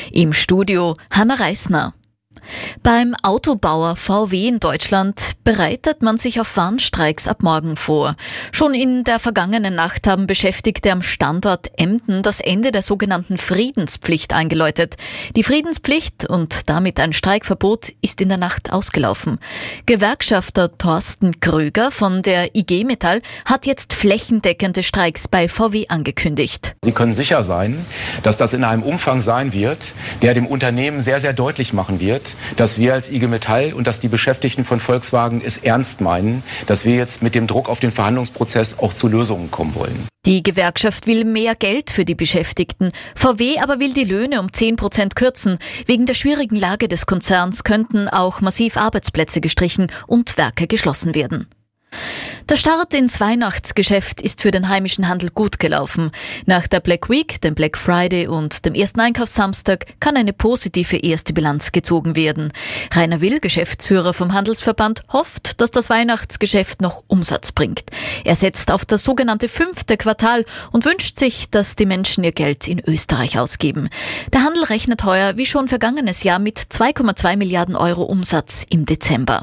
Im Studio Hanna Reisner. Beim Autobauer VW in Deutschland bereitet man sich auf Warnstreiks ab morgen vor. Schon in der vergangenen Nacht haben Beschäftigte am Standort Emden das Ende der sogenannten Friedenspflicht eingeläutet. Die Friedenspflicht und damit ein Streikverbot ist in der Nacht ausgelaufen. Gewerkschafter Thorsten Kröger von der IG Metall hat jetzt flächendeckende Streiks bei VW angekündigt. Sie können sicher sein, dass das in einem Umfang sein wird, der dem Unternehmen sehr, sehr deutlich machen wird, dass wir als IG Metall und dass die Beschäftigten von Volkswagen es ernst meinen, dass wir jetzt mit dem Druck auf den Verhandlungsprozess auch zu Lösungen kommen wollen. Die Gewerkschaft will mehr Geld für die Beschäftigten. VW aber will die Löhne um 10% kürzen. Wegen der schwierigen Lage des Konzerns könnten auch massiv Arbeitsplätze gestrichen und Werke geschlossen werden. Der Start ins Weihnachtsgeschäft ist für den heimischen Handel gut gelaufen. Nach der Black Week, dem Black Friday und dem ersten Einkaufssamstag kann eine positive erste Bilanz gezogen werden. Rainer Will, Geschäftsführer vom Handelsverband, hofft, dass das Weihnachtsgeschäft noch Umsatz bringt. Er setzt auf das sogenannte 5. Quartal und wünscht sich, dass die Menschen ihr Geld in Österreich ausgeben. Der Handel rechnet heuer wie schon vergangenes Jahr mit 2,2 Milliarden Euro Umsatz im Dezember.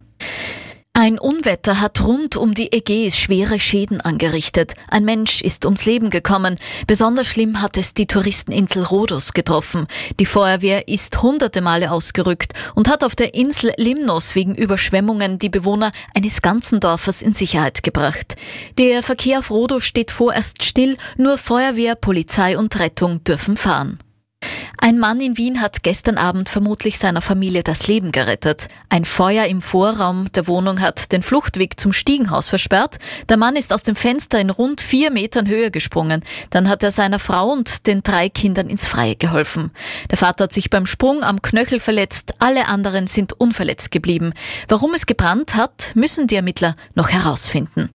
Ein Unwetter hat rund um die Ägäis schwere Schäden angerichtet. Ein Mensch ist ums Leben gekommen. Besonders schlimm hat es die Touristeninsel Rhodos getroffen. Die Feuerwehr ist hunderte Male ausgerückt und hat auf der Insel Limnos wegen Überschwemmungen die Bewohner eines ganzen Dorfes in Sicherheit gebracht. Der Verkehr auf Rhodos steht vorerst still, nur Feuerwehr, Polizei und Rettung dürfen fahren. Ein Mann in Wien hat gestern Abend vermutlich seiner Familie das Leben gerettet. Ein Feuer im Vorraum der Wohnung hat den Fluchtweg zum Stiegenhaus versperrt. Der Mann ist aus dem Fenster in rund 4 Metern Höhe gesprungen. Dann hat er seiner Frau und den 3 Kindern ins Freie geholfen. Der Vater hat sich beim Sprung am Knöchel verletzt. Alle anderen sind unverletzt geblieben. Warum es gebrannt hat, müssen die Ermittler noch herausfinden.